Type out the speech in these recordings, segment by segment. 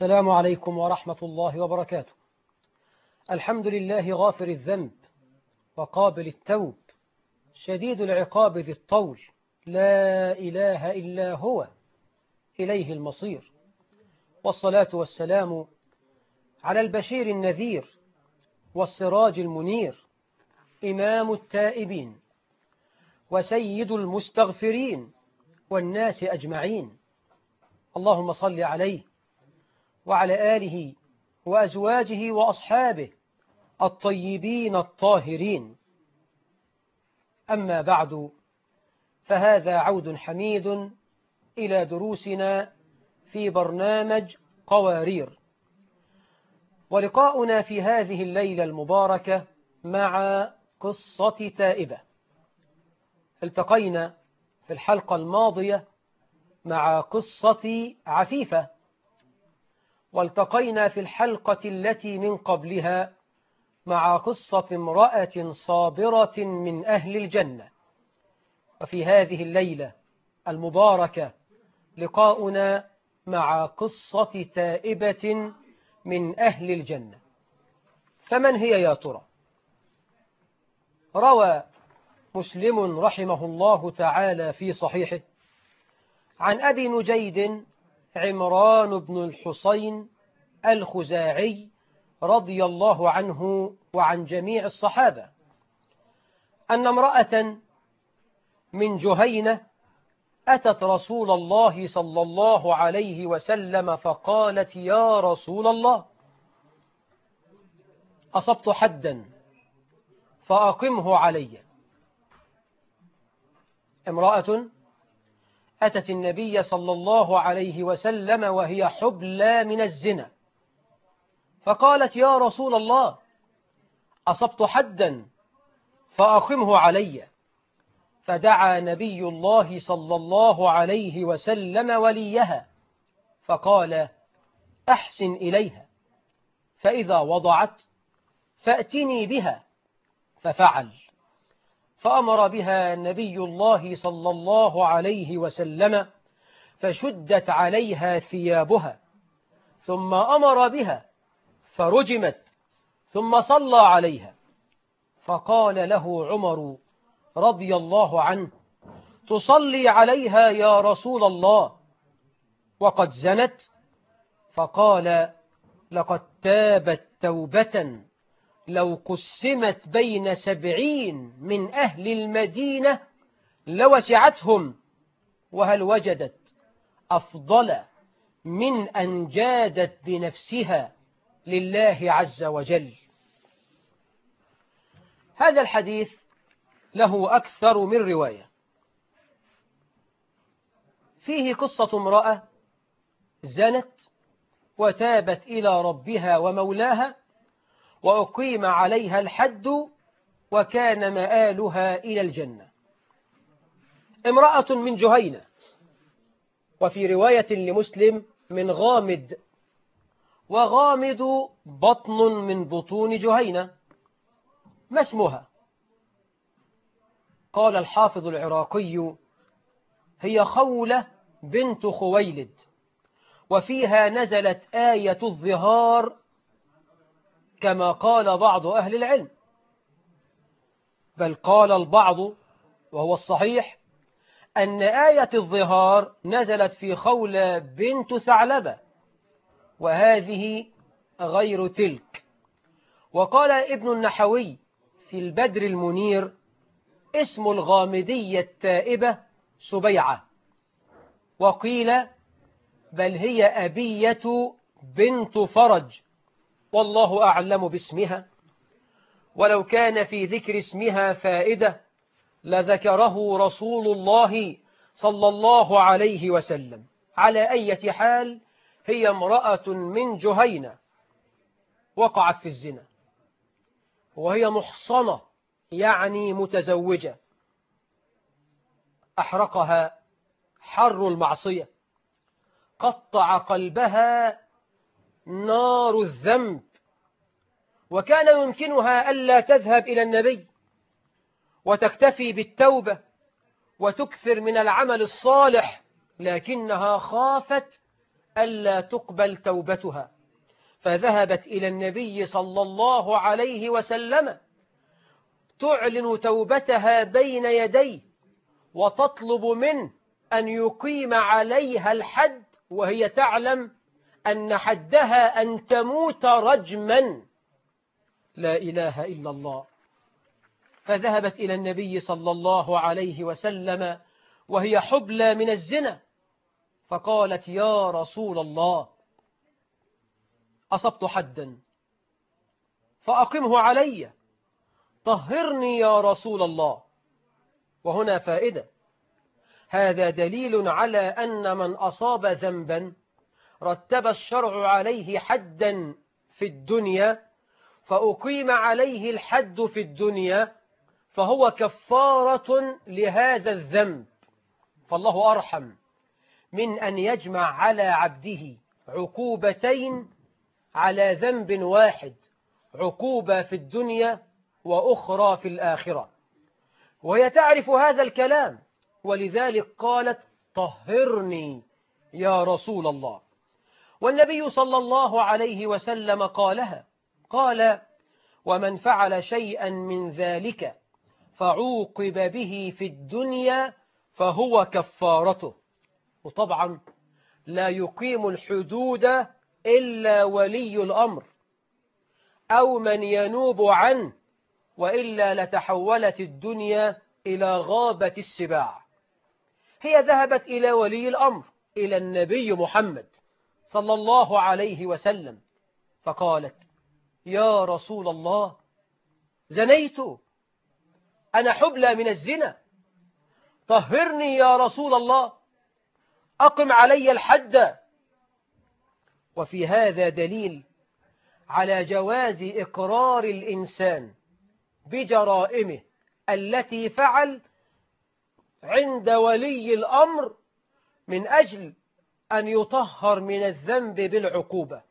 السلام عليكم ورحمة الله وبركاته. الحمد لله غافر الذنب وقابل التوب شديد العقاب ذي الطول، لا إله إلا هو إليه المصير. والصلاة والسلام على البشير النذير والسراج المنير، إمام التائبين وسيد المستغفرين والناس أجمعين. اللهم صل عليه وعلى آله وأزواجه وأصحابه الطيبين الطاهرين. أما بعد، فهذا عود حميد إلى دروسنا في برنامج قوارير، ولقاؤنا في هذه الليلة المباركة مع قصة تائبة. التقينا في الحلقة الماضية مع قصة عفيفة، والتقينا في الحلقة التي من قبلها مع قصة امرأة صابرة من أهل الجنة. وفي هذه الليلة المباركة لقاؤنا مع قصة تائبة من أهل الجنة. فمن هي يا ترى؟ روى مسلم رحمه الله تعالى في صحيحه عن أبي نجيد عمران بن الحصين الخزاعي رضي الله عنه وعن جميع الصحابة أن امرأة من جهينة أتت رسول الله صلى الله عليه وسلم فقالت: يا رسول الله، أصبت حدا فأقمه علي. امرأة أتت النبي صلى الله عليه وسلم وهي حبلى من الزنا، فقالت: يا رسول الله، أصبت حدا فأقمه علي. فدعا نبي الله صلى الله عليه وسلم وليها فقال: أحسن إليها، فإذا وضعت فأتني بها. ففعل، فأمر بها نبي الله صلى الله عليه وسلم، فشدت عليها ثيابها، ثم أمر بها فرجمت، ثم صلى عليها. فقال له عمر رضي الله عنه: تصلي عليها يا رسول الله وقد زنت؟ فقال: لقد تابت توبة لو قسمت بين 70 من أهل المدينة لوسعتهم، وهل وجدت أفضل من أن جادت بنفسها لله عز وجل. هذا الحديث له أكثر من رواية. فيه قصة امرأة زنت وتابت إلى ربها ومولاها، وأقيم عليها الحد، وكان مآلها إلى الجنة. امرأة من جهينة، وفي رواية لمسلم من غامد، وغامد بطن من بطون جهينة. ما اسمها؟ قال الحافظ العراقي: هي خولة بنت خويلد، وفيها نزلت آية الظهار كما قال بعض أهل العلم، بل قال البعض وهو الصحيح أن آية الظهار نزلت في خولة بنت ثعلبة، وهذه غير تلك. وقال ابن النحوي في البدر المنير: اسم الغامدية التائبة سبيعة. وقيل بل هي أبية بنت فرج، والله أعلم باسمها، ولو كان في ذكر اسمها فائدة لذكره رسول الله صلى الله عليه وسلم. على أي حال، هي امرأة من جهينة وقعت في الزنا، وهي محصنة يعني متزوجة. أحرقها حر المعصية، قطع قلبها نار الذنب، وكان يمكنها ألا تذهب إلى النبي وتكتفي بالتوبة وتكثر من العمل الصالح، لكنها خافت ألا تقبل توبتها، فذهبت إلى النبي صلى الله عليه وسلم تعلن توبتها بين يديه وتطلب منه أن يقيم عليها الحد، وهي تعلم أن حدها أن تموت رجما. لا إله إلا الله. فذهبت إلى النبي صلى الله عليه وسلم وهي حبلى من الزنا، فقالت: يا رسول الله، أصبت حدا فأقمه علي، طهرني يا رسول الله. وهنا فائدة: هذا دليل على أن من أصاب ذنبا رتب الشرع عليه حدا في الدنيا فأقيم عليه الحد في الدنيا، فهو كفارة لهذا الذنب. فالله أرحم من أن يجمع على عبده عقوبتين على ذنب واحد، عقوبة في الدنيا وأخرى في الآخرة، وهي تعرف هذا الكلام، ولذلك قالت: طهرني يا رسول الله. والنبي صلى الله عليه وسلم قالها، قال: ومن فعل شيئا من ذلك فعوقب به في الدنيا فهو كفارته. وطبعا لا يقيم الحدود إلا ولي الأمر أو من ينوب عنه، وإلا لتحولت الدنيا إلى غابة السباع. هي ذهبت إلى ولي الأمر، إلى النبي محمد صلى الله عليه وسلم، فقالت: يا رسول الله، زنيت، أنا حبلى من الزنا، طهرني يا رسول الله، أقم علي الحد. وفي هذا دليل على جواز إقرار الإنسان بجرائمه التي فعل عند ولي الأمر من أجل أن يطهر من الذنب بالعقوبة،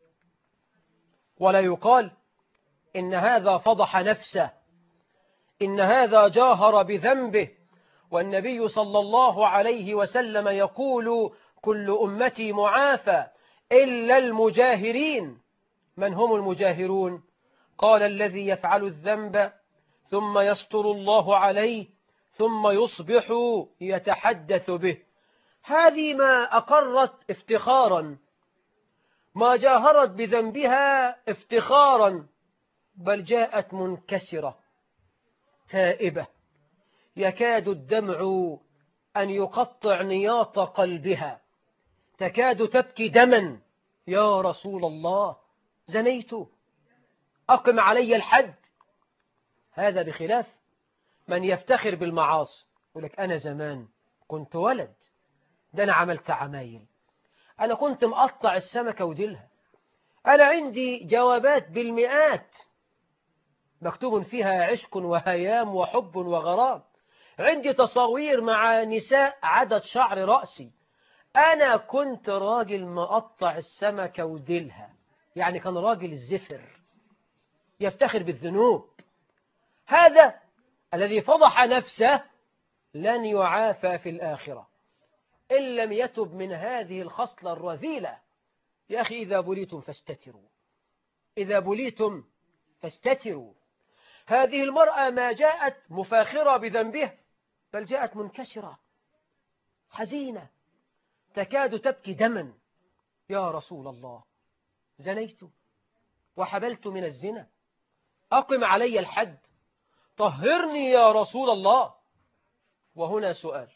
ولا يقال إن هذا فضح نفسه، إن هذا جاهر بذنبه. والنبي صلى الله عليه وسلم يقول: كل أمتي معافى إلا المجاهرين. من هم المجاهرون؟ قال: الذي يفعل الذنب ثم يستر الله عليه ثم يصبح يتحدث به. هذه ما أقرت افتخارا، ما جاهرت بذنبها افتخارا، بل جاءت منكسرة تائبة يكاد الدمع أن يقطع نياط قلبها، تكاد تبكي دما: يا رسول الله، زنيت، أقم علي الحد. هذا بخلاف من يفتخر بالمعاصي، يقول لك: أنا زمان كنت ولد، ده أنا عملت عمايل، أنا كنت مقطع السمكة وديلها، أنا عندي جوابات بالمئات مكتوب فيها عشق وهيام وحب وغرام، عندي تصاوير مع نساء عدد شعر رأسي، أنا كنت راجل مقطع السمكة وديلها. يعني كان راجل الزفر يفتخر بالذنوب. هذا الذي فضح نفسه لن يعافى في الآخرة إن لم يتب من هذه الخصلة الرذيلة. يا أخي، إذا بليتم فاستتروا، إذا بليتم فاستتروا. هذه المرأة ما جاءت مفاخرة بذنبها، بل جاءت منكسرة حزينة تكاد تبكي دما: يا رسول الله، زنيت وحبلت من الزنا، أقم علي الحد، طهرني يا رسول الله. وهنا سؤال: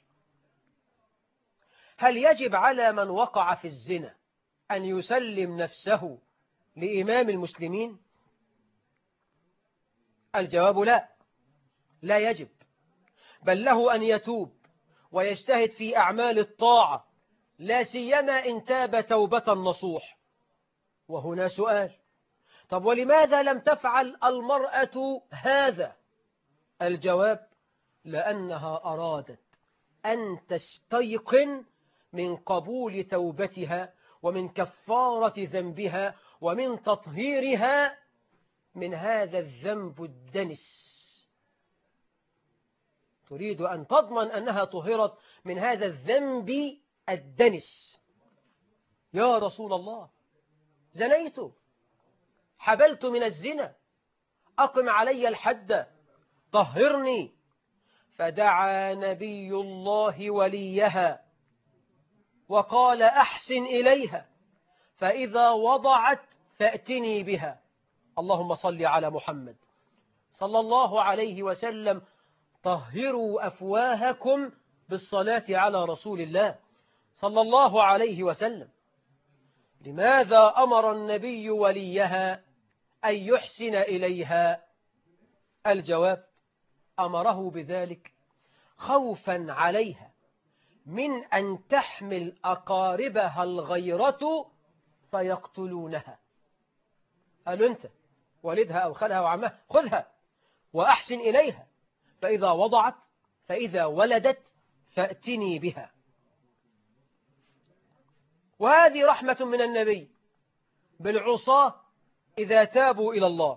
هل يجب على من وقع في الزنا أن يسلم نفسه لإمام المسلمين؟ الجواب لا، لا يجب، بل له أن يتوب ويجتهد في أعمال الطاعة، لا سيما إن تاب توبة نصوح. وهنا سؤال: طب ولماذا لم تفعل المرأة هذا؟ الجواب: لأنها أرادت أن تستيقن من قبول توبتها ومن كفارة ذنبها ومن تطهيرها من هذا الذنب الدنس. تريد أن تضمن أنها طهرت من هذا الذنب الدنس. يا رسول الله زنيت، حبلت من الزنا، أقم علي الحد، طهرني. فدعا نبي الله وليها وقال أحسن إليها، فإذا وضعت فأتني بها. اللهم صل على محمد صلى الله عليه وسلم. طهروا أفواهكم بالصلاة على رسول الله صلى الله عليه وسلم. لماذا أمر النبي وليها أن يحسن إليها؟ الجواب: أمره بذلك خوفا عليها من أن تحمل أقاربها الغيرة فيقتلونها. قالوا أنت والدها أو خالها وعمها خذها وأحسن إليها، فإذا وضعت فإذا ولدت فأتني بها. وهذه رحمة من النبي بالعصاة إذا تابوا إلى الله.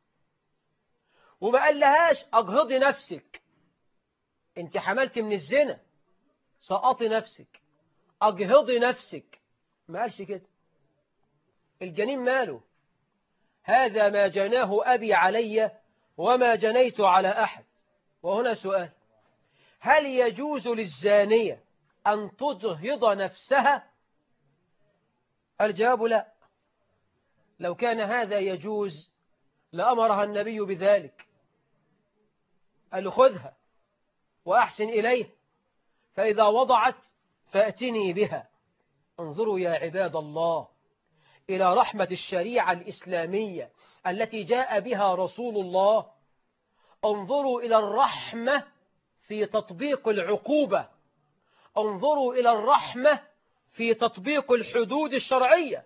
وما قال لهاش أجهضي نفسك، أنت حملت من الزنا سقطي نفسك، أجهضي نفسك، ما قالش كده. الجنين ماله؟ هذا ما جناه أبي علي وما جنيت على أحد. وهنا سؤال: هل يجوز للزانية أن تجهض نفسها؟ الجواب لا. لو كان هذا يجوز لأمرها النبي بذلك، قال خذها وأحسن إليه، فإذا وضعت فأتني بها. انظروا يا عباد الله إلى رحمة الشريعة الإسلامية التي جاء بها رسول الله. انظروا إلى الرحمة في تطبيق العقوبة، انظروا إلى الرحمة في تطبيق الحدود الشرعية.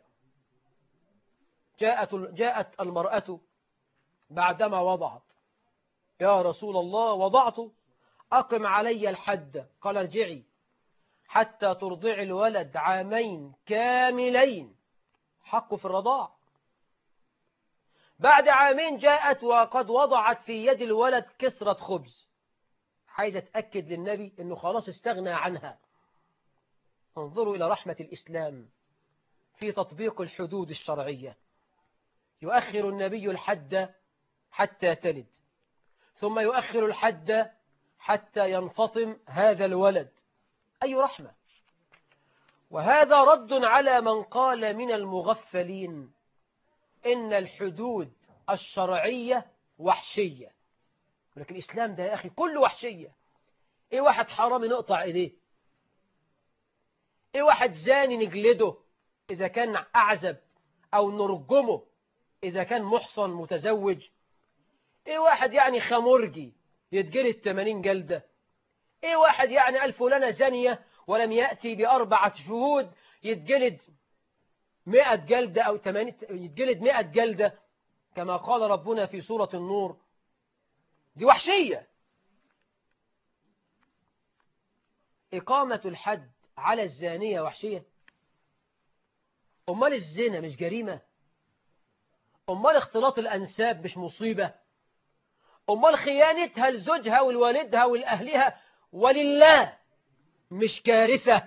جاءت المرأة بعدما وضعت: يا رسول الله وضعت، أقم علي الحد. قال ارجعي حتى ترضع الولد 2 عام كاملين، حقه في الرضاع. بعد 2 عام جاءت وقد وضعت في يد الولد كسرة خبز، عايزة تأكد للنبي أنه خلاص استغنى عنها. انظروا إلى رحمة الإسلام في تطبيق الحدود الشرعية. يؤخر النبي الحد حتى تلد، ثم يؤخر الحد حتى ينفطم هذا الولد. أي رحمة! وهذا رد على من قال من المغفلين إن الحدود الشرعية وحشية. لكن الإسلام ده يا أخي كله وحشية. إيه واحد حرامي نقطع إيديه؟ إيه واحد زاني نجلده إذا كان أعزب، أو نرجمه إذا كان محصن متزوج؟ إيه واحد يعني خمرجي يتجلد 80 جلدة؟ إيه واحد يعني قال فلانة زانية ولم يأتي ب4 شهود يتجلد 100 جلدة أو 80 يتجلد 100 جلدة كما قال ربنا في سورة النور؟ دي وحشية. إقامة الحد على الزانية وحشية؟ أمال الزنا مش جريمة؟ أمال اختلاط الأنساب مش مصيبة؟ أمال خيانتها لزوجها ولوالدها ولأهلها ولله مش كارثة؟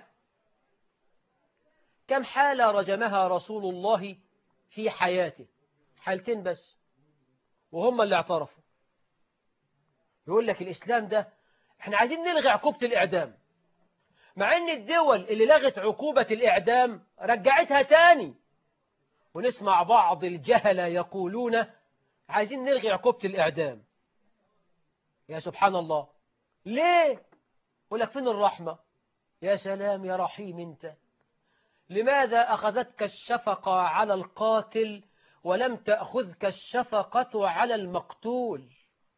كم حالة رجمها رسول الله في حياته؟ 2 حالتين بس، وهم اللي اعترفوا. يقول لك الإسلام ده احنا عايزين نلغي عقوبة الإعدام، مع ان الدول اللي لغت عقوبة الإعدام رجعتها تاني. ونسمع بعض الجهلة يقولون عايزين نلغي عقوبة الإعدام. يا سبحان الله، ليه؟ يقول لك فين الرحمة؟ يا سلام يا رحيم انت. لماذا أخذتك الشفقة على القاتل ولم تأخذك الشفقة على المقتول؟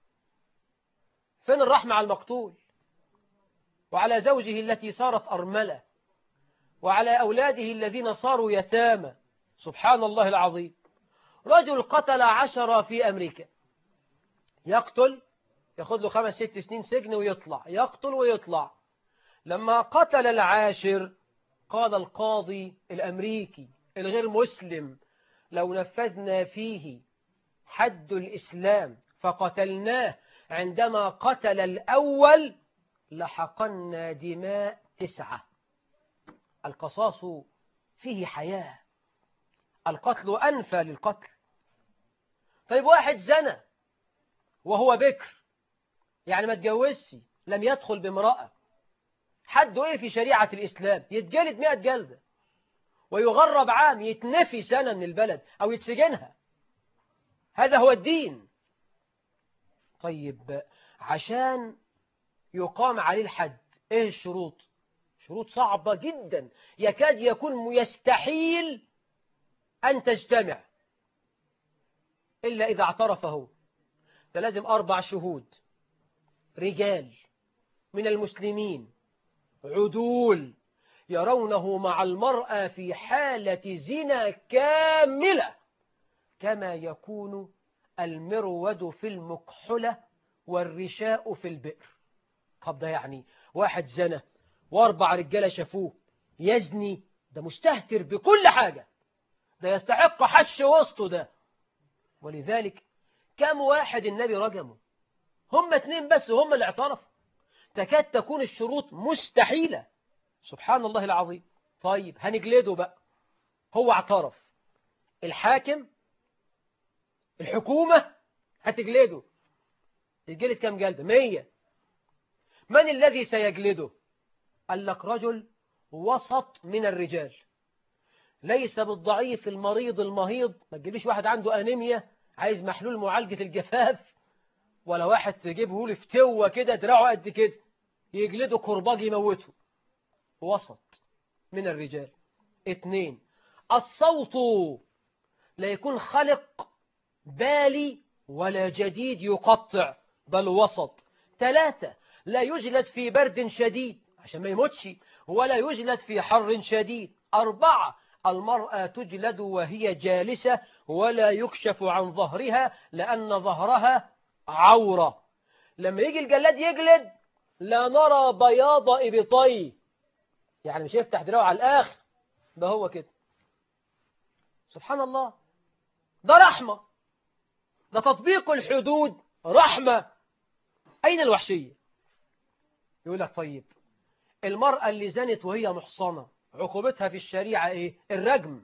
فين الرحمة على المقتول وعلى زوجه التي صارت أرملة وعلى أولاده الذين صاروا يتامى؟ سبحان الله العظيم. رجل قتل 10 في أمريكا، يقتل ياخذ له 5 6 سنين سجن ويطلع، يقتل ويطلع. لما قتل العاشر قال القاضي الأمريكي الغير مسلم: لو نفذنا فيه حد الإسلام فقتلناه عندما قتل الأول لحقنا دماء 9. القصاص فيه حياة، القتل أنفى للقتل. طيب واحد زنى وهو بكر، يعني ما اتجوزش، لم يدخل بامرأة، حد ايه في شريعة الإسلام؟ يتجلد 100 جلدة ويغرب عام، يتنفي سنة من البلد أو يتسجنها. هذا هو الدين. طيب عشان يقام عليه الحد ايه الشروط؟ شروط صعبة جدا، يكاد يكون يستحيل أن تجتمع إلا إذا اعترف هو. فلازم 4 شهود رجال من المسلمين عدول يرونه مع المرأة في حالة زنا كاملة، كما يكون المرود في المكحلة والرشاء في البئر. طب ده يعني واحد زنا و4 رجالة شافوه يزني، ده مستهتر بكل حاجة، ده يستحق حش وسطه ده. ولذلك كم واحد النبي رجمه؟ هم 2 بس هم اللي اعترفوا. تكاد تكون الشروط مستحيلة. سبحان الله العظيم. طيب هنجلده بقى، هو اعترف، الحاكم الحكومة هتجلده. يتجلد كم جلدة؟ 100. من الذي سيجلده؟ قال لك رجل وسط من الرجال، ليس بالضعيف المريض المهيض. ما تجيبليش واحد عنده أنيميا عايز محلول معالجة الجفاف، ولا واحد تجيبه له فتوة كده دراعه قد كده يجلده كرباج يموته. وسط من الرجال. 2 الصوت لا يكون خلق بالي ولا جديد يقطع، بل وسط. 3 لا يجلد في برد شديد عشان ما يموتش، ولا يجلد في حر شديد. 4 المرأة تجلد وهي جالسة ولا يكشف عن ظهرها لأن ظهرها عورة. لما يجي الجلاد يجلد لا نرى بياض إبطيه، يعني مش يفتح دراعه على الآخر، ده هو كده. سبحان الله، ده رحمة، ده تطبيق الحدود رحمة. أين الوحشية؟ يقول لك طيب المرأة اللي زنت وهي محصنة عقوبتها في الشريعة إيه؟ الرجم.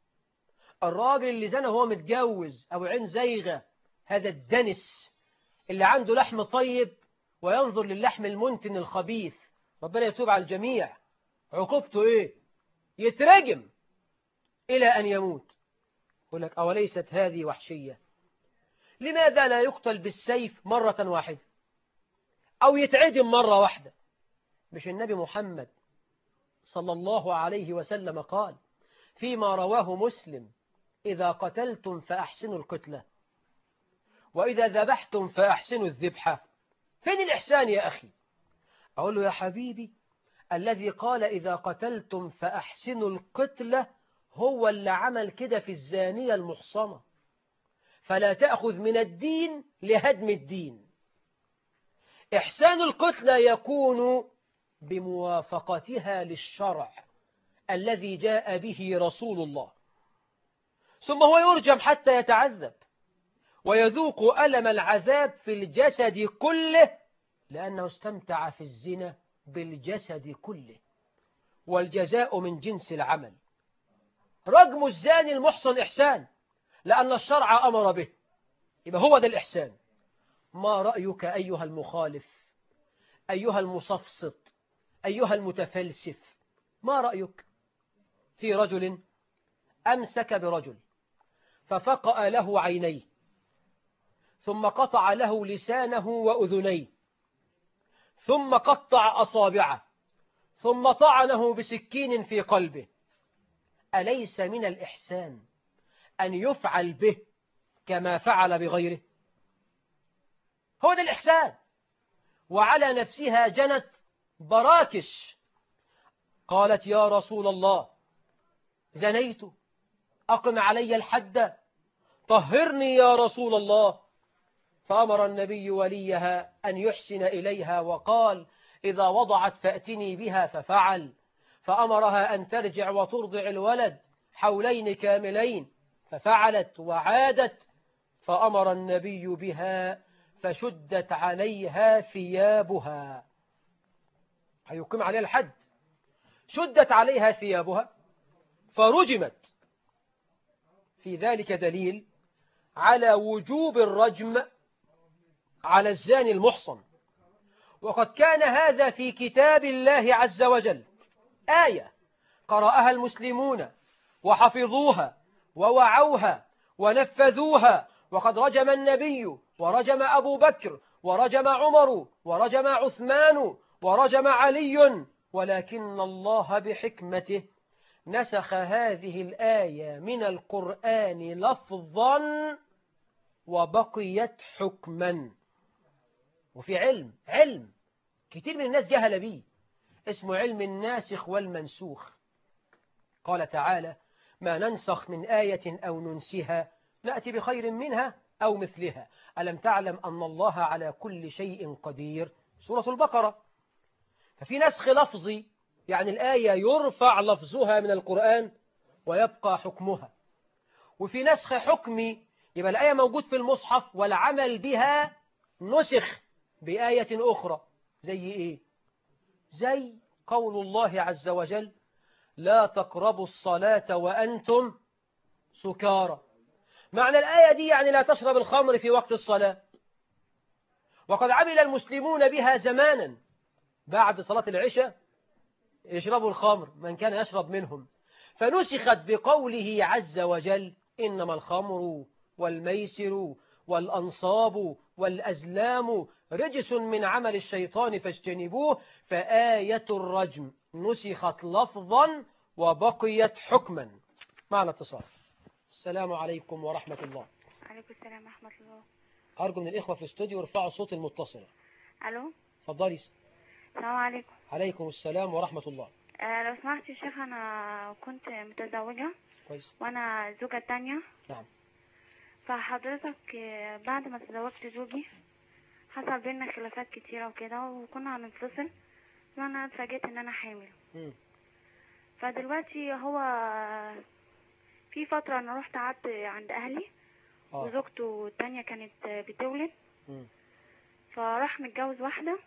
الراجل اللي زنى وهو متجوز أو عين زيغة، هذا الدنس اللي عنده لحم طيب وينظر للحم المنتن الخبيث، ربنا يتوب على الجميع، عقوبته إيه؟ يترجم إلى أن يموت. يقول لك أوليست هذه وحشية؟ لماذا لا يقتل بالسيف مرة واحدة أو يتعدم مرة واحدة؟ مش النبي محمد صلى الله عليه وسلم قال فيما رواه مسلم إذا قتلتم فأحسنوا القتلة وإذا ذبحتم فأحسنوا الذبحة؟ فين الإحسان يا أخي؟ أقول له يا حبيبي الذي قال إذا قتلتم فأحسنوا القتلة هو اللي عمل كده في الزانية المحصنة، فلا تأخذ من الدين لهدم الدين. إحسان القتلة يكون بموافقتها للشرع الذي جاء به رسول الله، ثم هو يرجم حتى يتعذب ويذوق ألم العذاب في الجسد كله، لأنه استمتع في الزنا بالجسد كله، والجزاء من جنس العمل. رجم الزاني المحصن إحسان لأن الشرع أمر به، يبقى هو ده الإحسان. ما رأيك أيها المخالف، أيها المصفصط، أيها المتفلسف؟ ما رأيك في رجل أمسك برجل ففقأ له عينيه ثم قطع له لسانه وأذنيه ثم قطع أصابعه ثم طعنه بسكين في قلبه؟ أليس من الإحسان أن يفعل به كما فعل بغيره؟ هو ده الإحسان. وعلى نفسها جنت براكش، قالت يا رسول الله زنيت أقم علي الحد، طهرني يا رسول الله. فأمر النبي وليها أن يحسن إليها وقال إذا وضعت فأتني بها، ففعل. فأمرها أن ترجع وترضع الولد حولين كاملين، ففعلت وعادت. فأمر النبي بها فشدت عليها ثيابها، هيقيم عليها الحد، شدت عليها ثيابها فرجمت. في ذلك دليل على وجوب الرجم على الزاني المحصن، وقد كان هذا في كتاب الله عز وجل، آية قرأها المسلمون وحفظوها ووعوها ونفذوها، وقد رجم النبي ورجم أبو بكر ورجم عمر ورجم عثمان ورجم علي، ولكن الله بحكمته نسخ هذه الآية من القرآن لفظا وبقيت حكما. وفي علم كتير من الناس جهل به، اسمه علم الناسخ والمنسوخ. قال تعالى: ما ننسخ من آية أو ننسها نأتي بخير منها أو مثلها، ألم تعلم أن الله على كل شيء قدير، سورة البقرة. ففي نسخ لفظي، يعني الآية يرفع لفظها من القرآن ويبقى حكمها. وفي نسخ حكمي، يبقى الآية موجود في المصحف والعمل بها نسخ بآية أخرى. زي إيه؟ زي قول الله عز وجل: لا تقربوا الصلاة وأنتم سكارى. معنى الآية دي يعني لا تشرب الخمر في وقت الصلاة، وقد عمل المسلمون بها زمانا، بعد صلاة العشاء يشربوا الخمر من كان يشرب منهم، فنسخت بقوله عز وجل: إنما الخمر والميسر والأنصاب والأزلام رجس من عمل الشيطان فاجتنبوه. فآية الرجم نسخت لفظا وبقيت حكما. معنا اتصال. السلام عليكم ورحمة الله. عليكم السلام ورحمة الله. أرجو من الإخوة في الاستوديو يرفعوا صوت المتصلة. ألو. اتفضلي. السلام عليكم. عليكم السلام ورحمة الله. لو سمحت يا شيخ، أنا كنت متزوجة. كويس. وأنا الزوجة التانية. نعم. فحضرتك بعد ما تزوجت زوجي حصل بينا خلافات كتيرة وكده، وكنا هننفصل، وأنا اتفاجئت إن أنا حامل. فدلوقتي هو في فترة أنا رحت قعدت عند أهلي، وزوجته التانية كانت بتولد. فراح متجوز واحدة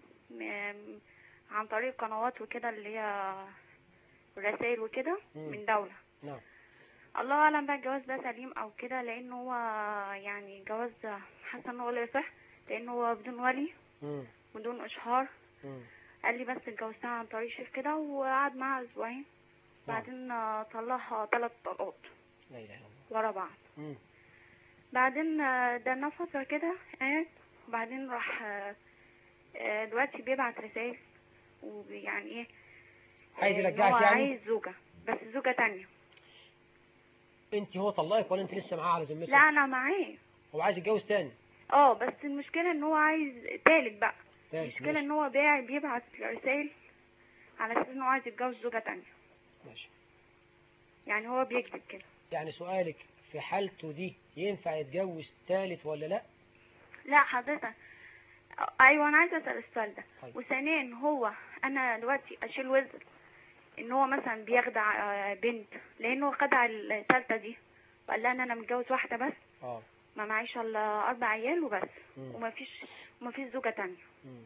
عن طريق قنوات وكده، اللي هي رسائل وكده من دولة. نعم. الله أعلم بقى الجواز ده سليم أو كده، لأنه هو يعني جواز حاسة إنه لا يصح، لأنه هو بدون ولي بدون إشهار. قال لي بس اتجوزتها عن طريق شيخ كده، وقعد معاها أسبوعين. بعدين طلعها 3 طلقات ورا بعض. بعدين ده فترة كده قاعد، وبعدين راح دلوقتي بيبعت رسائل، ويعني ايه، عايز يرجعك يعني؟ عايز زوجة، بس زوجة تانية. انت هو طلقك ولا انت لسه معاه على ذمته؟ لا انا معاه. هو عايز يتجوز تاني؟ بس المشكلة ان هو عايز تالت بقى. المشكلة ان هو بيبعت رسائل على اساس ان هو عايز يتجوز زوجة تانية. ماشي. يعني هو بيكذب كده. يعني سؤالك في حالته دي ينفع يتجوز تالت ولا لا؟ لا حضرتك، ايوه انا عايزه اسال السؤال ده. طيب. وثانيا هو انا دلوقتي اشيل وزر ان هو مثلا بيخدع بنت، لانه خدع الثالثه دي وقال لها ان انا متجوز واحده بس، ما معيش الا 4 عيال وبس، ومفيش زوجه تانية،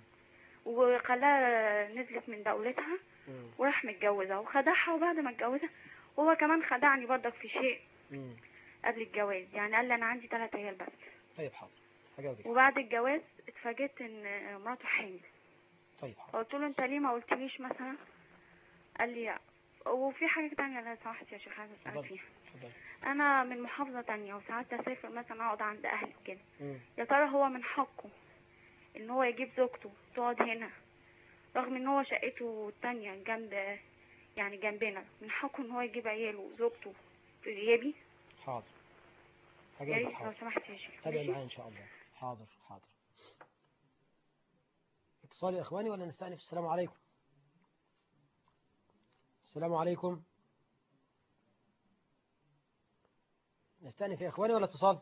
وخلاها نزلت من دولتها وراح متجوزها وخدعها. وبعد ما اتجوزها هو كمان خدعني برضك في شيء قبل الجواز، يعني قال لي انا عندي 3 عيال بس. طيب حاضر هجاوبك. وبعد الجواز اتفاجئت ان مراته حامل. طيب حاضر. قلت له انت ليه ما قلتليش مثلا؟ قال لي وفي حاجه تانية لو سمحت يا شيخ عايزه اسالك فيها. انا من محافظه تانية وساعات اسافر مثلا اقعد عند اهلي كده، يا ترى هو من حقه ان هو يجيب زوجته تقعد هنا رغم ان هو شقته التانية جنب، يعني جنبنا، من حقه ان هو يجيب عياله وزوجته في غيابي؟ حاضر يا ريت لو سمحت يا شيخ. تابع معايا ان شاء الله. حاضر. اتصال يا اخواني ولا نستأنف؟ السلام عليكم. السلام عليكم. نستأنف يا اخواني ولا اتصال؟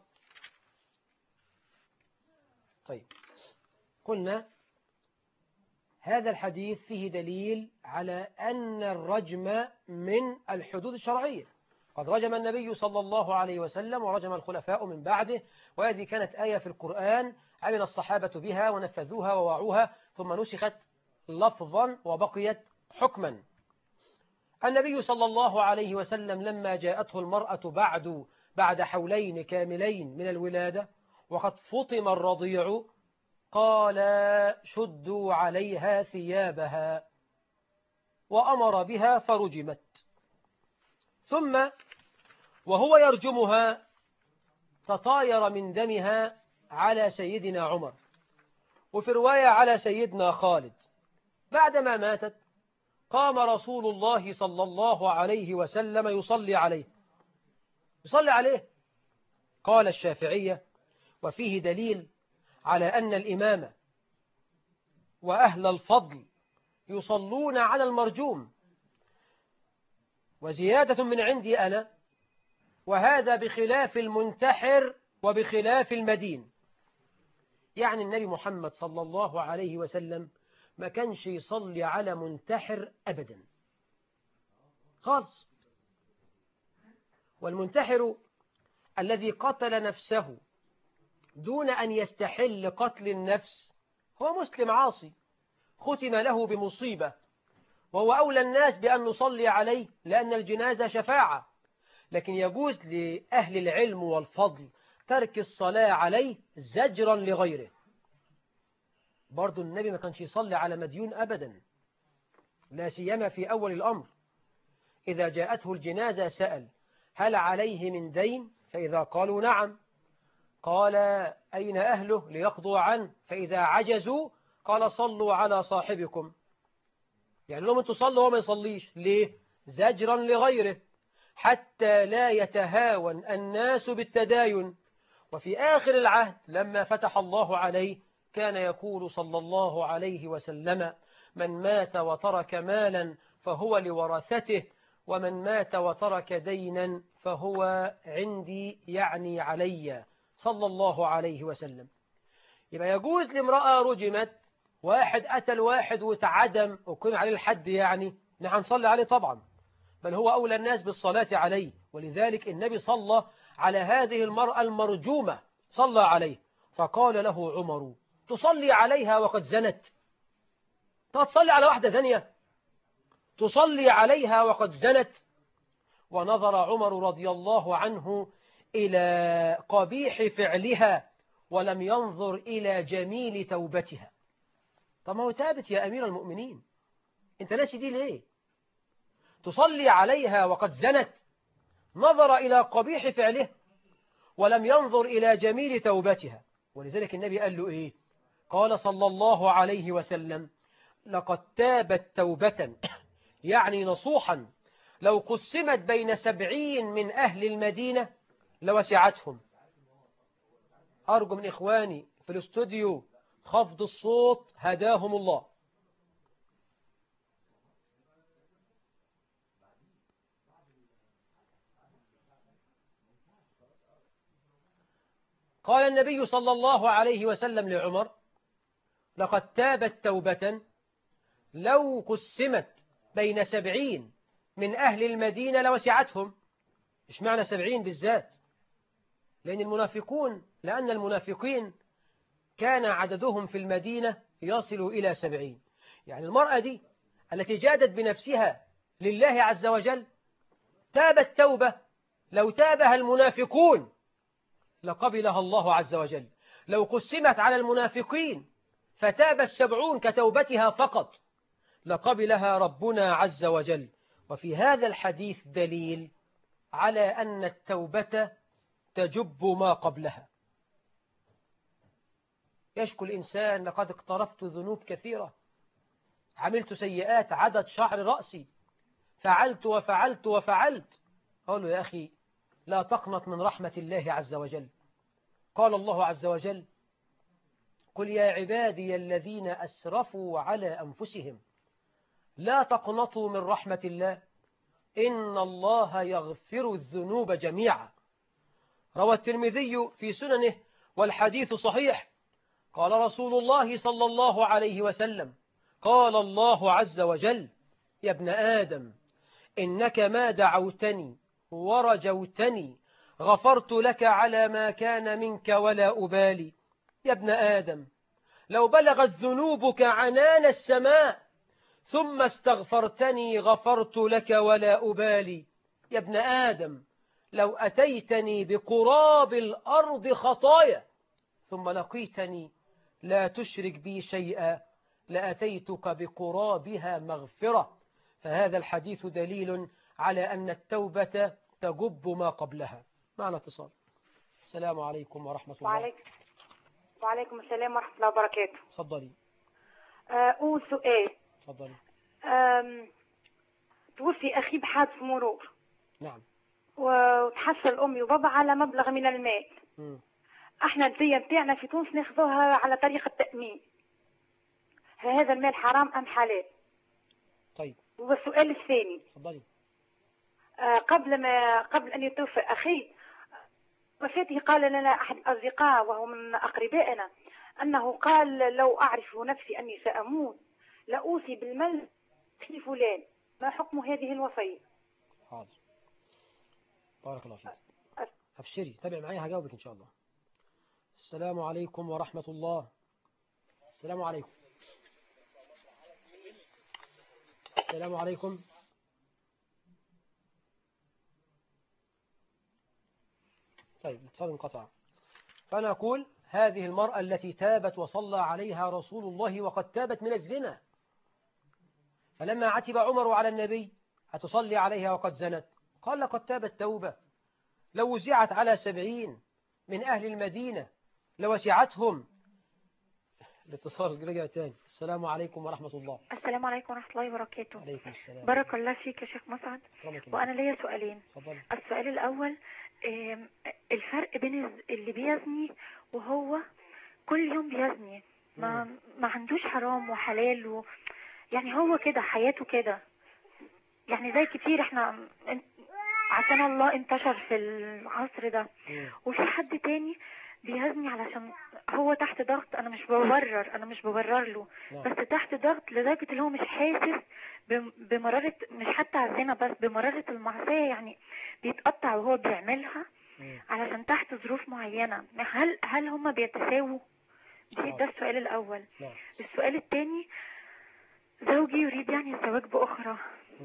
طيب، قلنا هذا الحديث فيه دليل على أن الرجم من الحدود الشرعية. قد رجم النبي صلى الله عليه وسلم ورجم الخلفاء من بعده، وهذه كانت آية في القرآن عمل الصحابة بها ونفذوها ووعوها، ثم نسخت لفظا وبقيت حكما. النبي صلى الله عليه وسلم لما جاءته المرأة بعد حولين كاملين من الولادة وقد فطم الرضيع قال شدوا عليها ثيابها وأمر بها فرجمت. ثم وهو يرجمها تطاير من دمها على سيدنا عمر، وفي رواية على سيدنا خالد. بعدما ماتت قام رسول الله صلى الله عليه وسلم يصلي عليه. قال الشافعية: وفيه دليل على أن الإمام وأهل الفضل يصلون على المرجوم. وزيادة من عندي أنا، وهذا بخلاف المنتحر وبخلاف المدين. يعني النبي محمد صلى الله عليه وسلم ما كانش يصلي على منتحر أبدا خالص. والمنتحر الذي قتل نفسه دون أن يستحل قتل النفس هو مسلم عاصي ختم له بمصيبة، وهو أولى الناس بأن نصلي عليه لأن الجنازة شفاعة. لكن يجوز لأهل العلم والفضل ترك الصلاة عليه زجرا لغيره. برضو النبي ما كانش يصلي على مديون أبدا، لا سيما في أول الأمر. إذا جاءته الجنازة سأل: هل عليه من دين؟ فإذا قالوا نعم قال: أين أهله ليقضوا عنه؟ فإذا عجزوا قال: صلوا على صاحبكم. يعني لهم أنتوا صلوا وما يصليش ليه؟ زجرا لغيره حتى لا يتهاون الناس بالتداين. وفي آخر العهد لما فتح الله عليه كان يقول صلى الله عليه وسلم: من مات وترك مالا فهو لورثته، ومن مات وترك دينا فهو عندي يعني علي، صلى الله عليه وسلم. يبقى يجوز لامرأة رجمت، واحد قتل واحد وتعدم وكون عليه الحد، يعني نحن نصلي عليه طبعا، بل هو أولى الناس بالصلاة عليه. ولذلك النبي صلى على هذه المرأة المرجومة، صلى عليه، فقال له عمر: تصلي عليها وقد زنت؟ تصلي على واحدة زانية؟ تصلي عليها وقد زنت؟ ونظر عمر رضي الله عنه إلى قبيح فعلها ولم ينظر إلى جميل توبتها. طب ما هو تابت يا أمير المؤمنين، أنت ناسي دي ليه؟ تصلي عليها وقد زنت، نظر إلى قبيح فعله ولم ينظر إلى جميل توبتها. ولذلك النبي قال له إيه؟ قال صلى الله عليه وسلم: لقد تابت توبة يعني نصوحا لو قسمت بين 70 من أهل المدينة لوسعتهم. أرجو من إخواني في الاستوديو خفض الصوت هداهم الله. قال النبي صلى الله عليه وسلم لعمر: لقد تابت توبة لو قسمت بين 70 من أهل المدينة لوسعتهم. إيش معنى 70 بالذات؟ لأن المنافقين كان عددهم في المدينة يصل إلى 70. يعني المرأة دي التي جادت بنفسها لله عز وجل تابت توبة لو تابها المنافقون لقبلها الله عز وجل. لو قسمت على المنافقين فتاب 70 كتوبتها فقط لقبلها ربنا عز وجل. وفي هذا الحديث دليل على أن التوبة تجب ما قبلها. يشكو الإنسان: لقد اقترفت ذنوب كثيرة، عملت سيئات عدد شعر رأسي، فعلت وفعلت وفعلت. قال له: يا أخي لا تقنط من رحمة الله عز وجل. قال الله عز وجل: قل يا عبادي الذين أسرفوا على أنفسهم لا تقنطوا من رحمة الله إن الله يغفر الذنوب جميعا. روى الترمذي في سننه والحديث صحيح. قال رسول الله صلى الله عليه وسلم: قال الله عز وجل: يا ابن آدم إنك ما دعوتني ورجوتني غفرت لك على ما كان منك ولا أبالي. يا ابن آدم لو بلغت ذنوبك عنان السماء ثم استغفرتني غفرت لك ولا أبالي. يا ابن آدم لو أتيتني بقراب الأرض خطايا ثم لقيتني لا تشرك بي شيئا لأتيتك بقرابها مغفرة. فهذا الحديث دليل على أن التوبة تجب ما قبلها. معنا اتصال. السلام عليكم ورحمة الله. وعليكم السلام ورحمة الله وبركاته. تفضلي. أول سؤال. تفضلي. توفي أخي بحادث مرور. نعم. وتحصل أمي وبابا على مبلغ من المال. احنا الدية بتاعنا في تونس ناخذوها على طريق التأمين. هذا المال حرام أم حلال؟ طيب. والسؤال الثاني. تفضلي. قبل أن يتوفى أخي وفاته قال لنا أحد الأصدقاء وهو من أقربائنا أنه قال لو أعرف نفسي أني سأموت لأوصي بالمال في فلان. ما حكم هذه الوصية؟ حاضر. بارك الله فيك. أبشري تابع معي هجاوبك إن شاء الله. السلام عليكم ورحمة الله. السلام عليكم. السلام عليكم. طيب الاتصال انقطع. فأنا أقول هذه المرأة التي تابت وصلى عليها رسول الله وقد تابت من الزنا، فلما عتب عمر على النبي أتصلي عليها وقد زنت؟ قال لقد تابت توبة لو وزعت على 70 من أهل المدينة لوسعتهم. الاتصال رجع تاني. السلام عليكم ورحمة الله. السلام عليكم ورحمة الله وبركاته. عليكم السلام. بارك الله فيك يا شيخ مسعد. وأنا ليا سؤالين. فضل. السؤال الأول الفرق بين اللي بيزني وهو كل يوم بيزني ما عندوش حرام وحلال يعني هو كده حياته كده، يعني زي كتير احنا عشان الله انتشر في العصر ده. وفي حد تاني بيهزني علشان هو تحت ضغط. انا مش ببرر له، بس تحت ضغط لدرجة اللي هو مش حاسس بمرارة، مش حتى على الزنا بس بمرارة المعصية، يعني بيتقطع وهو بيعملها علشان تحت ظروف معينة. هل هما بيتساووا؟ ده السؤال الاول. السؤال الثاني، زوجي يريد يعني الزواج بأخرى.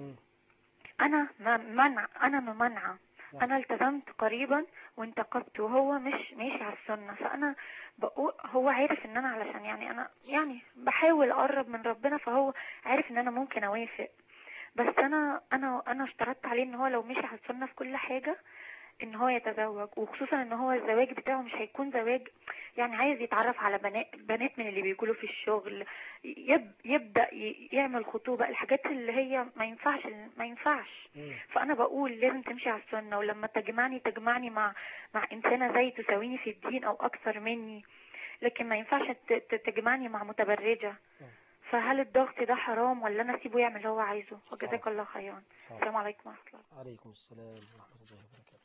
انا ممنعة. انا التزمت قريبا وانتقبت وهو مش ماشي على السنة، فانا بقول هو عارف ان انا علشان يعني انا يعني بحاول اقرب من ربنا، فهو عارف ان انا ممكن اوافق، بس انا اشترطت عليه ان هو لو مشي على السنة في كل حاجة ان هو يتزوج، وخصوصا ان هو الزواج بتاعه مش هيكون زواج يعني عايز يتعرف على بنات من اللي بيقولوا في الشغل، يبدأ يعمل خطوبة، الحاجات اللي هي ما ينفعش. فانا بقول لازم تمشي على السنة، ولما تجمعني مع انسانة زي تساويني في الدين او اكثر مني، لكن ما ينفعش تجمعني مع متبرجة. فهل الضغط ده حرام ولا انا اسيبه يعمل اللي هو عايزه؟ وجزاك الله خيرا. السلام عليكم ورحمة الله. عليكم السلام ورحمة الله وبركاته.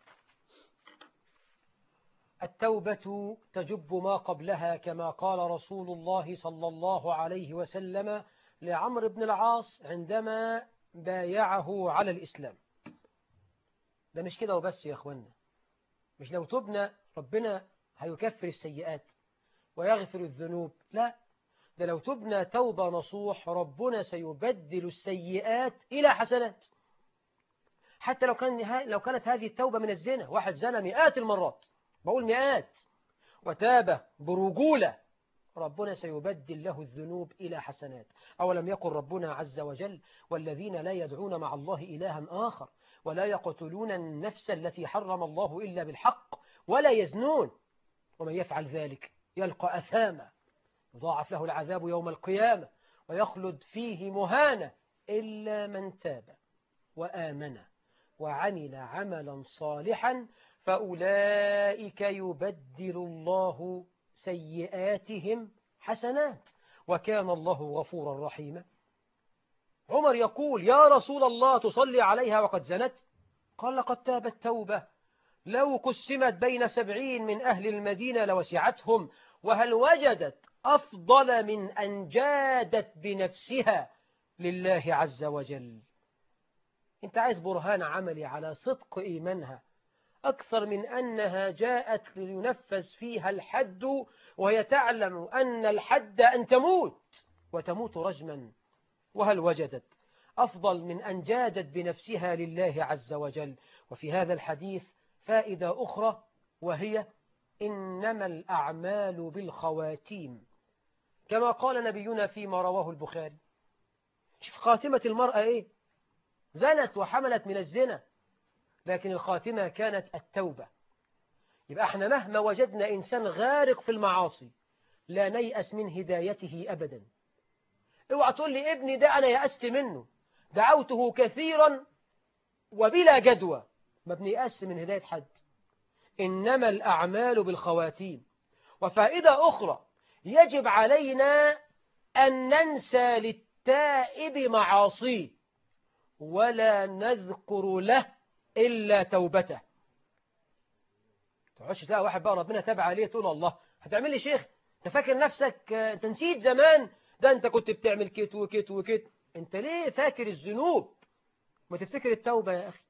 التوبة تجب ما قبلها كما قال رسول الله صلى الله عليه وسلم لعمرو بن العاص عندما بايعه على الإسلام. ده مش كده وبس يا أخوانا، مش لو تبنا ربنا هيكفر السيئات ويغفر الذنوب، لا، ده لو تبنا توبة نصوح ربنا سيبدل السيئات إلى حسنات. حتى لو كانت هذه التوبة من الزنا، واحد زنا مئات المرات، بقول مئات، وتاب برجولة، ربنا سيبدل له الذنوب إلى حسنات. أولم يقل ربنا عز وجل والذين لا يدعون مع الله إلها آخر ولا يقتلون النفس التي حرم الله إلا بالحق ولا يزنون ومن يفعل ذلك يلقى أثاما يضاعف له العذاب يوم القيامة ويخلد فيه مهانا إلا من تاب وآمن وعمل عملا صالحا فأولئك يبدل الله سيئاتهم حسنات وكان الله غفورا رحيما. عمر يقول يا رسول الله تصلي عليها وقد زنت؟ قال لقد تابت توبة لو قسمت بين 70 من أهل المدينة لوسعتهم، وهل وجدت أفضل من أن جادت بنفسها لله عز وجل. انت عايز برهان عملي على صدق إيمانها أكثر من أنها جاءت لينفذ فيها الحد وهي تعلم أن الحد أن تموت وتموت رجما وهل وجدت أفضل من أن جادت بنفسها لله عز وجل. وفي هذا الحديث فائدة أخرى، وهي إنما الأعمال بالخواتيم، كما قال نبينا فيما رواه البخاري. شوف خاتمة المرأة إيه؟ زنت وحملت من الزنا، لكن الخاتمة كانت التوبة. يبقى احنا مهما وجدنا إنسان غارق في المعاصي لا نيأس من هدايته أبدا. اوعى تقول لي ابني ده أنا يأست منه، دعوته كثيرا وبلا جدوى. ما بنيأس من هداية حد. إنما الأعمال بالخواتيم. وفائدة أخرى، يجب علينا أن ننسى للتائب معاصيه ولا نذكر له إلا توبته. تعالش تلاقي واحد بقى ربنا تابع عليه تقول الله هتعمل لي شيخ، انت فاكر نفسك انت نسيت زمان، ده انت كنت بتعمل كت وكت وكت. انت ليه فاكر الذنوب؟ ما تفتكر التوبة يا أخي.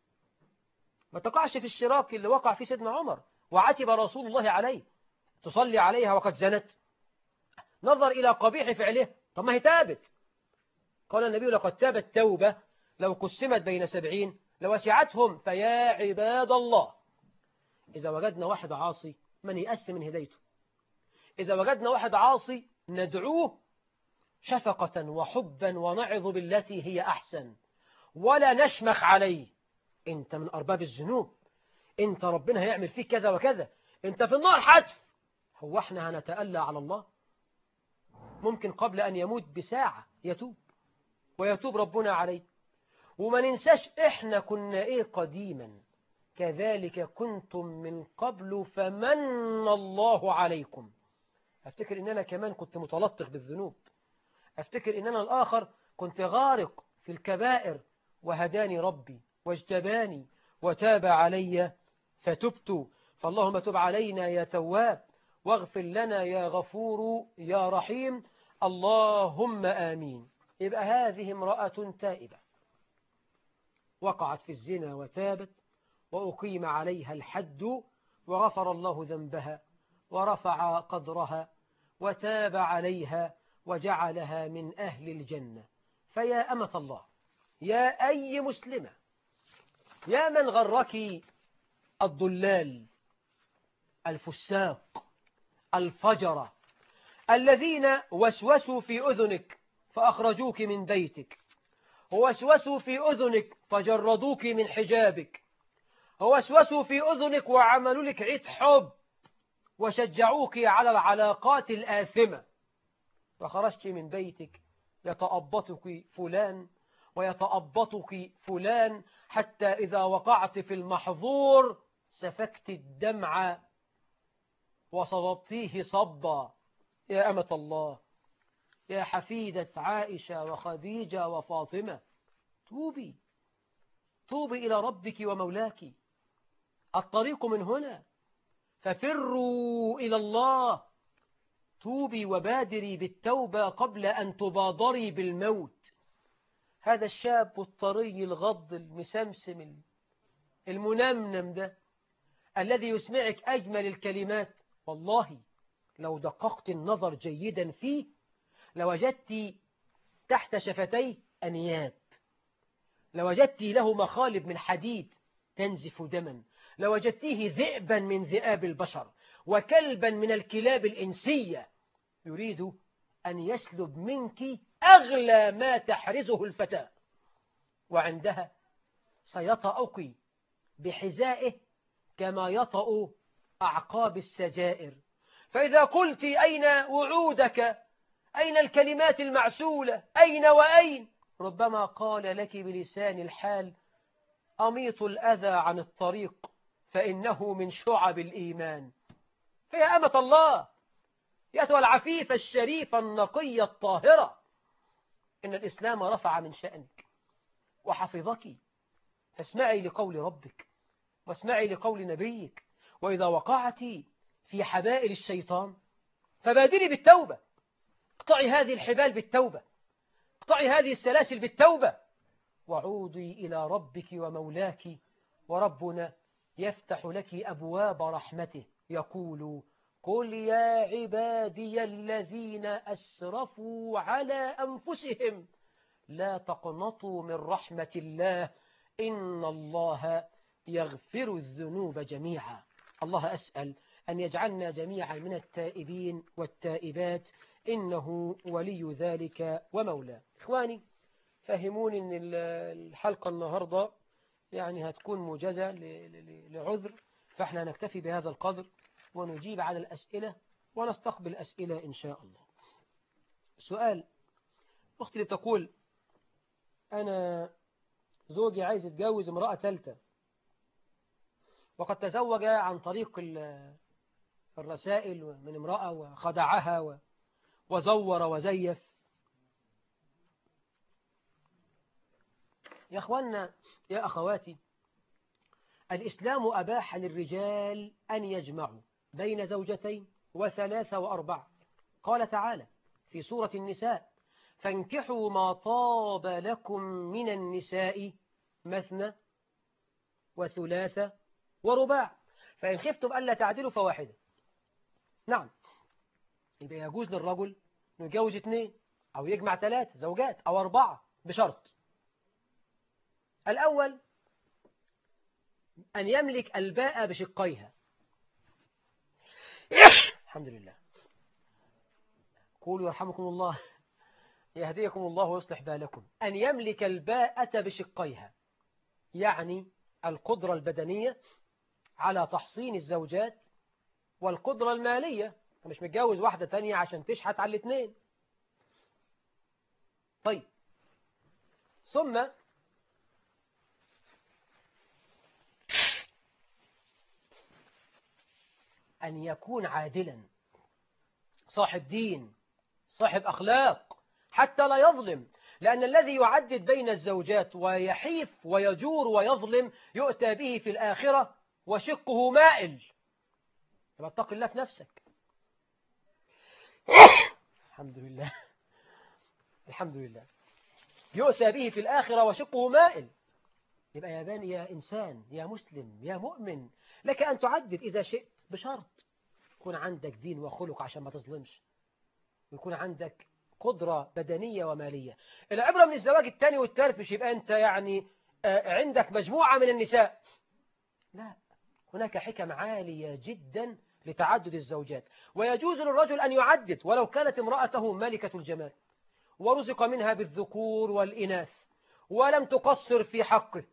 ما تقعش في الشراك اللي وقع فيه سيدنا عمر وعتب رسول الله عليه، تصلي عليها وقد زنت، نظر إلى قبيح فعله. طب ما هي تابت. قال النبي لقد تابت توبة لو قسمت بين 70 لوسعتهم. فيا عباد الله، إذا وجدنا واحد عاصي من يأس من هدايته. إذا وجدنا واحد عاصي ندعوه شفقة وحبا ونعظ بالتي هي أحسن، ولا نشمخ عليه. أنت من أرباب الذنوب، أنت ربنا هيعمل فيك كذا وكذا، أنت في النار حتف. هو احنا هنتألى على الله؟ ممكن قبل أن يموت بساعة يتوب، ويتوب ربنا عليه. وما ننساش احنا كنا ايه قديما، كذلك كنتم من قبل فمن الله عليكم. افتكر ان انا كمان كنت متلطخ بالذنوب، افتكر ان انا الاخر كنت غارق في الكبائر، وهداني ربي واجتباني وتاب علي فتبت. فاللهم تب علينا يا تواب، واغفر لنا يا غفور يا رحيم، اللهم آمين. يبقى هذه امرأة تائبة وقعت في الزنا وتابت، وأقيم عليها الحد، وغفر الله ذنبها ورفع قدرها وتاب عليها وجعلها من أهل الجنة. فيا أمة الله، يا أي مسلمة، يا من غرك الضلال الفساق الفجرة الذين وسوسوا في أذنك فأخرجوك من بيتك، ووسوسوا في أذنك فجردوك من حجابك، ووسوسوا في أذنك وعملوا لك عيد حب وشجعوك على العلاقات الآثمة، فخرجت من بيتك يتأبطك فلان ويتأبطك فلان، حتى إذا وقعت في المحظور سفكت الدمع وصببتيه صبا. يا أمة الله، يا حفيدة عائشة وخديجة وفاطمة، توبي إلى ربك ومولاك. الطريق من هنا، ففروا إلى الله. توبي وبادري بالتوبة قبل أن تبادري بالموت. هذا الشاب الطري الغض المسمسم المنمنم ده الذي يسمعك أجمل الكلمات، والله لو دققت النظر جيدا فيه لوجدت تحت شفتيه أنياب، لوجدت له مخالب من حديد تنزف دما، لوجدته ذئبا من ذئاب البشر وكلبا من الكلاب الإنسية، يريد أن يسلب منك أغلى ما تحرزه الفتاة، وعندها سيطأك بحذائه كما يطأ أعقاب السجائر. فإذا قلت أين وعودك، أين الكلمات المعسولة، أين وأين، ربما قال لك بلسان الحال أميط الأذى عن الطريق فإنه من شعب الإيمان. فيا أمة الله، يا العفيفة الشريفة النقية الطاهرة، إن الإسلام رفع من شأنك وحفظك، فاسمعي لقول ربك واسمعي لقول نبيك. وإذا وقعت في حبائل الشيطان فبادري بالتوبة، اقطعي هذه الحبال بالتوبة، اقطعي هذه السلاسل بالتوبة، وعودي إلى ربك ومولاك. وربنا يفتح لك أبواب رحمته، يقول قل يا عبادي الذين أسرفوا على أنفسهم لا تقنطوا من رحمة الله إن الله يغفر الذنوب جميعا. الله أسأل أن يجعلنا جميعا من التائبين والتائبات، إنه ولي ذلك ومولاه. إخواني، فهموني أن الحلقة النهاردة يعني هتكون موجزة لعذر، فإحنا نكتفي بهذا القدر ونجيب على الأسئلة ونستقبل أسئلة إن شاء الله. سؤال أختي اللي تقول أنا زوجي عايز يتجوز امرأة ثالثة، وقد تزوج عن طريق الرسائل من امرأة وخدعها وزور وزيف. يا أخوانا يا أخواتي، الإسلام أباح للرجال أن يجمعوا بين زوجتين وثلاثة وأربعة. قال تعالى في سورة النساء: فانكحوا ما طاب لكم من النساء مثنى وثلاثة ورباع فإن خفتم ألا تعدلوا فواحدة. نعم، يبقى يجوز للرجل أن يتجوز 2 أو يجمع 3 زوجات أو 4 بشرط: الأول أن يملك الباء بشقيها. الحمد لله. قولوا يرحمكم الله، يهديكم الله ويصلح بالكم. أن يملك الباءة بشقيها، يعني القدرة البدنية على تحصين الزوجات والقدرة المالية، مش متجوز واحدة تانية عشان تشحت على 2. طيب، ثم أن يكون عادلا، صاحب دين، صاحب أخلاق، حتى لا يظلم، لأن الذي يعدد بين الزوجات ويحيف ويجور ويظلم يؤتى به في الآخرة وشقه مائل. فاتق الله في نفسك. الحمد لله، الحمد لله. يؤتى به في الآخرة وشقه مائل. يبقى يا بني، يا إنسان، يا مسلم، يا مؤمن، لك أن تعدد إذا شئت، بشرط يكون عندك دين وخلق عشان ما تظلمش، ويكون عندك قدرة بدنية ومالية. العبرة من الزواج الثاني والثالث مش يبقى أنت يعني عندك مجموعة من النساء، لا، هناك حكم عالية جدا لتعدد الزوجات. ويجوز للرجل أن يعدد ولو كانت امرأته ملكة الجمال ورزق منها بالذكور والإناث ولم تقصر في حقه،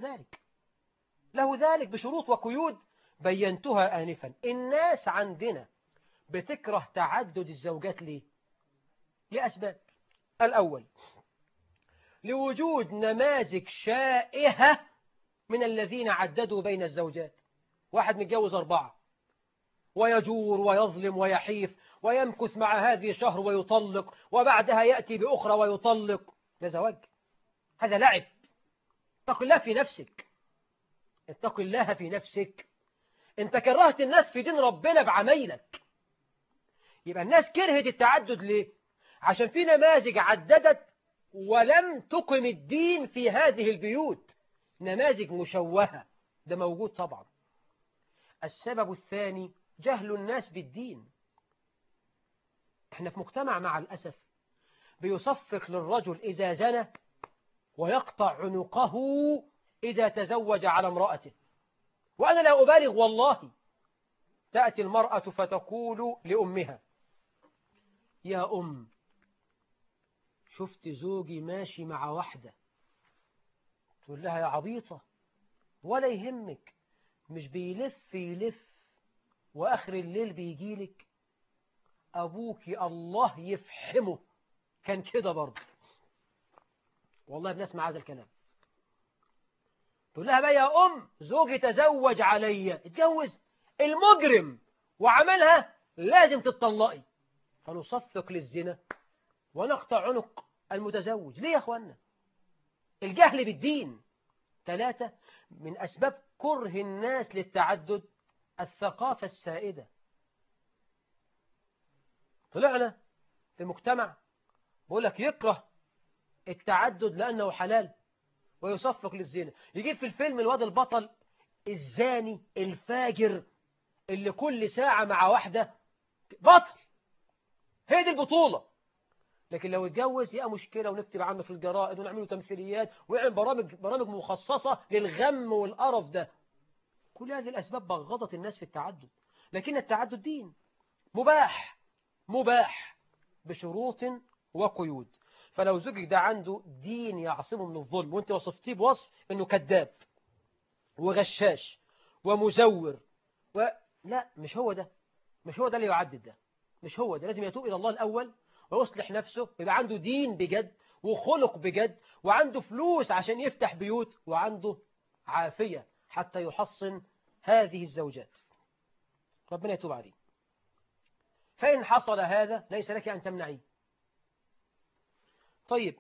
له ذلك بشروط وقيود بينتها آنفا. الناس عندنا بتكره تعدد الزوجات ليه؟ لأسباب: الأول، لوجود نماذج شائهة من الذين عددوا بين الزوجات. واحد متجوز 4 ويجور ويظلم ويحيف ويمكث مع هذه شهر ويطلق وبعدها يأتي بأخرى ويطلق. ده زواج؟ هذا لعب. اتق الله في نفسك، اتق الله في نفسك. انت كرهت الناس في دين ربنا بعميلك. يبقى الناس كرهت التعدد ليه؟ عشان في نماذج عددت ولم تقم الدين في هذه البيوت، نماذج مشوهة. ده موجود طبعا. السبب الثاني، جهل الناس بالدين. احنا في مجتمع مع الأسف بيصفق للرجل إذا زنى ويقطع عنقه إذا تزوج على امرأته. وأنا لا أبالغ والله. تأتي المرأة فتقول لأمها: يا أم، شفت زوجي ماشي مع واحدة. تقول لها: يا عبيطة، ولا يهمك، مش بيلف يلف وآخر الليل بيجيلك؟ أبوك الله يفحمه كان كده برضه. والله بنسمع هذا الكلام. تقول لها بقى: يا أم، زوجي تزوج عليا. اتجوز المجرم وعملها، لازم تتطلقي. فنصفق للزنا ونقطع عنق المتزوج. ليه يا أخوانا؟ الجهل بالدين. 3، من أسباب كره الناس للتعدد الثقافة السائدة. طلعنا في مجتمع بقول لك يكره التعدد لأنه حلال ويصفق للزنا. يجيب في الفيلم الواد البطل الزاني الفاجر اللي كل ساعة مع واحدة، بطل، هي دي البطولة. لكن لو اتجوز يبقى مشكلة، ونكتب عنه في الجرائد ونعمله تمثيليات ونعمل برامج مخصصة للغم والقرف ده. كل هذه الأسباب بغضت الناس في التعدد. لكن التعدد دين مباح، مباح بشروط وقيود. فلو زوجك ده عنده دين يعصمه من الظلم، وانت وصفتيه بوصف انه كذاب وغشاش ومزور لا، مش هو ده، مش هو ده اللي يعدد ده، مش هو ده. لازم يتوب إلى الله الأول ويصلح نفسه، يبقى عنده دين بجد وخلق بجد، وعنده فلوس عشان يفتح بيوت، وعنده عافية حتى يحصن هذه الزوجات. ربنا يتوب عليه. فإن حصل هذا ليس لك أن تمنعيه. طيب،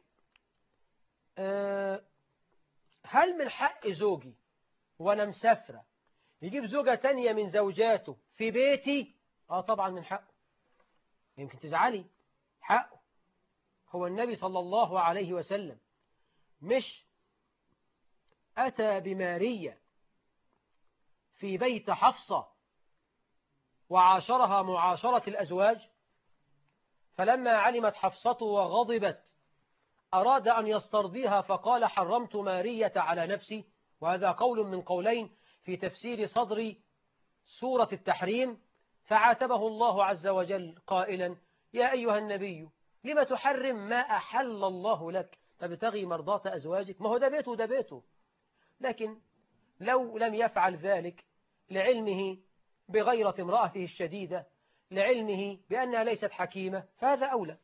هل من حق زوجي وأنا مسافرة يجيب زوجة تانية من زوجاته في بيتي؟ طبعا من حقه. يمكن تزعلي، حقه. هو النبي صلى الله عليه وسلم مش أتى بمارية في بيت حفصة وعاشرها معاشرة الأزواج؟ فلما علمت حفصة وغضبت أراد أن يسترضيها فقال حرمت مارية على نفسي. وهذا قول من قولين في تفسير صدر سورة التحريم. فعاتبه الله عز وجل قائلا يا أيها النبي لما تحرم ما أحل الله لك تبتغي مرضات أزواجك؟ ما هو ده بيته وده بيته. لكن لو لم يفعل ذلك لعلمه بغيرة امرأته الشديدة، لعلمه بأنها ليست حكيمة، فهذا أولى.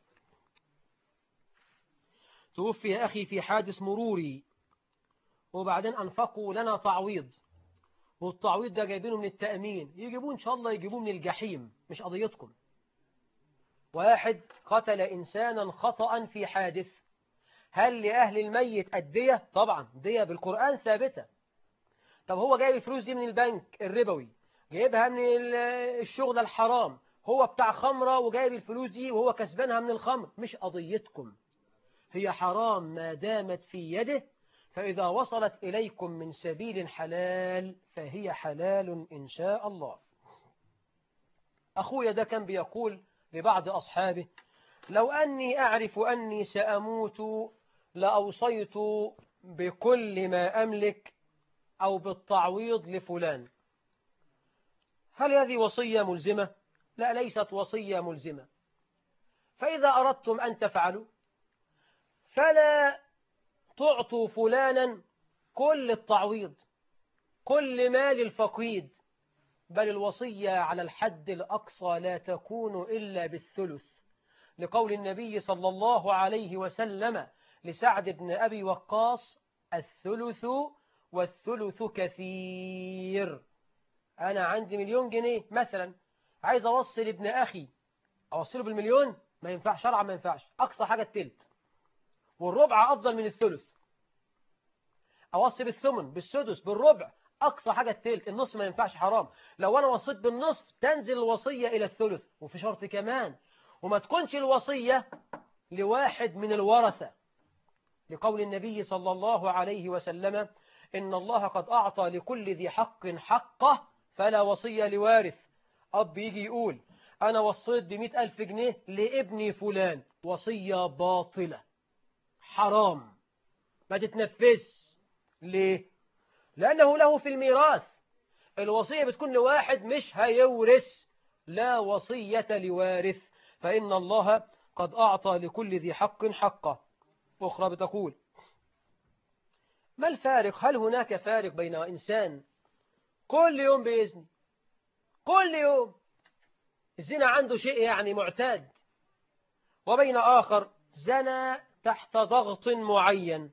توفي أخي في حادث مروري، وبعدين أنفقوا لنا تعويض، والتعويض ده جايبينه من التأمين، يجيبوه إن شاء الله يجيبوه من الجحيم، مش قضيتكم. واحد قتل إنسانا خطأ في حادث، هل لأهل الميت الدية؟ طبعا دية بالقرآن ثابتة. طب هو جايب الفلوس دي من البنك الربوي، جايبها من الشغل الحرام، هو بتاع خمرة وجايب الفلوس دي وهو كسبانها من الخمر، مش قضيتكم. هي حرام ما دامت في يده، فإذا وصلت إليكم من سبيل حلال فهي حلال إن شاء الله. أخويا ده كان بيقول لبعض أصحابه لو أني أعرف أني سأموت لأوصيت بكل ما أملك أو بالتعويض لفلان. هل هذه وصية ملزمة؟ لا، ليست وصية ملزمة. فإذا أردتم أن تفعلوا فلا تعطوا فلانا كل التعويض، كل مال الفقيد، بل الوصية على الحد الأقصى لا تكون إلا بالثلث، لقول النبي صلى الله عليه وسلم لسعد بن أبي وقاص الثلث والثلث كثير. أنا عندي 1,000,000 جنيه مثلا، عايز أوصل ابن أخي، أوصله بالمليون؟ ما ينفع شرعا، ما ينفعش. أقصى حاجة التلت، والربع أفضل من الثلث. أوصي بالثمن، بالسدس، بالربع، أقصى حاجة التلت. النصف ما ينفعش، حرام. لو أنا وصيت بالنصف تنزل الوصية إلى الثلث. وفي شرط كمان، وما تكونش الوصية لواحد من الورثة، لقول النبي صلى الله عليه وسلم إن الله قد أعطى لكل ذي حق حقه فلا وصية لوارث. أب يجي يقول أنا وصيت ب100,000 جنيه لابني فلان، وصية باطلة حرام، ما تتنفس. ليه؟ لأنه له في الميراث. الوصية بتكون لواحد مش هيورث، لا وصية لوارث، فإن الله قد أعطى لكل ذي حق حقه. أخرى بتقول ما الفارق؟ هل هناك فارق بين إنسان كل يوم بيزني، كل يوم الزنا عنده شيء يعني معتاد، وبين آخر زنى تحت ضغط معين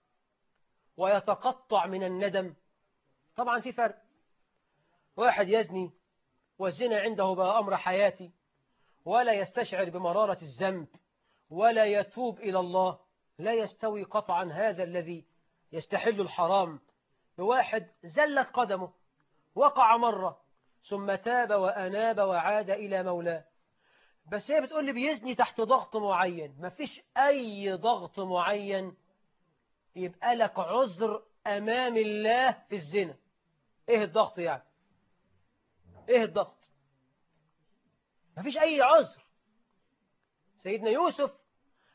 ويتقطع من الندم؟ طبعا في فرق. واحد يزني والزنا عنده بقى أمر حياتي، ولا يستشعر بمرارة الذنب ولا يتوب إلى الله، لا يستوي قطعا هذا الذي يستحل الحرام بواحد زلت قدمه، وقع مرة ثم تاب وأناب وعاد إلى مولاه. بس هي بتقول لي بيزني تحت ضغط معين. ما فيش أي ضغط معين يبقى لك عذر أمام الله في الزنا. إيه الضغط يعني؟ إيه الضغط؟ ما فيش أي عذر. سيدنا يوسف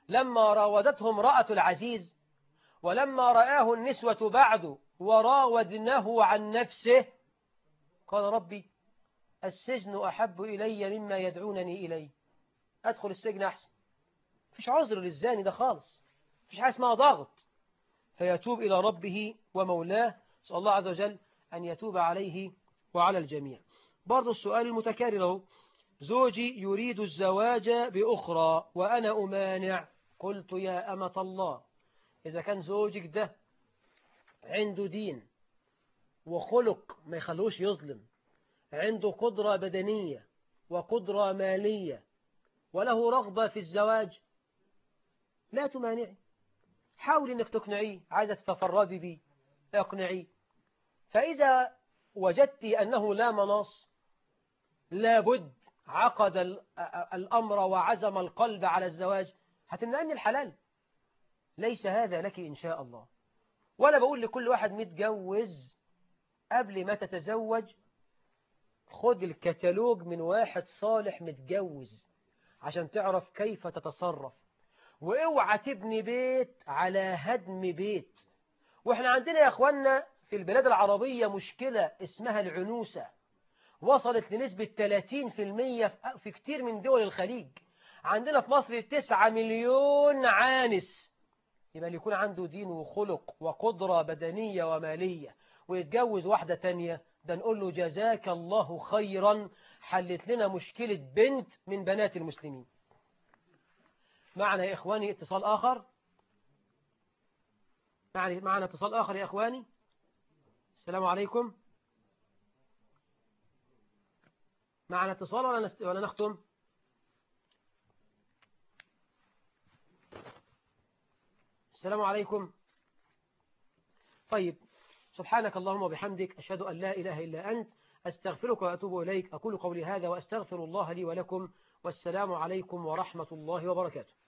لما راودته امرأة العزيز ولما رآه النسوة بعد وراودنه عن نفسه قال ربي السجن أحب إلي مما يدعونني إليه، أدخل السجن أحسن. مفيش عذر للزاني ده خالص، مفيش حاجة اسمها ضغط، فيتوب إلى ربه ومولاه. نسأل الله عز وجل أن يتوب عليه وعلى الجميع. برضو السؤال المتكرر: زوجي يريد الزواج بأخرى وأنا أمانع. قلت يا أمة الله، إذا كان زوجك ده عنده دين وخلق ما يخلوش يظلم، عنده قدرة بدنية وقدرة مالية وله رغبة في الزواج، لا تمانعي، حاولي انك تقنعيه، عايزة تتفردي بيه اقنعيه. فإذا وجدت أنه لا مناص، لابد عقد الأمر وعزم القلب على الزواج، هتمنعني الحلال؟ ليس هذا لك إن شاء الله. ولا بقول لكل واحد متجوز قبل ما تتزوج خد الكتالوج من واحد صالح متجوز عشان تعرف كيف تتصرف، واوعى تبني بيت على هدم بيت. واحنا عندنا يا اخوانا في البلاد العربية مشكلة اسمها العنوسة، وصلت لنسبة 30% في كتير من دول الخليج. عندنا في مصر 9 مليون عانس. يبقى اللي يكون عنده دين وخلق وقدرة بدنية ومالية ويتجوز واحدة تانية، ده نقول له جزاك الله خيرا، حلت لنا مشكلة بنت من بنات المسلمين. معنا يا إخواني اتصال آخر، معنا اتصال آخر يا إخواني. السلام عليكم. معنا اتصال ولا نختم؟ السلام عليكم. طيب، سبحانك اللهم وبحمدك، أشهد أن لا إله إلا أنت، أستغفرك وأتوب إليك. أقول قولي هذا وأستغفر الله لي ولكم، والسلام عليكم ورحمة الله وبركاته.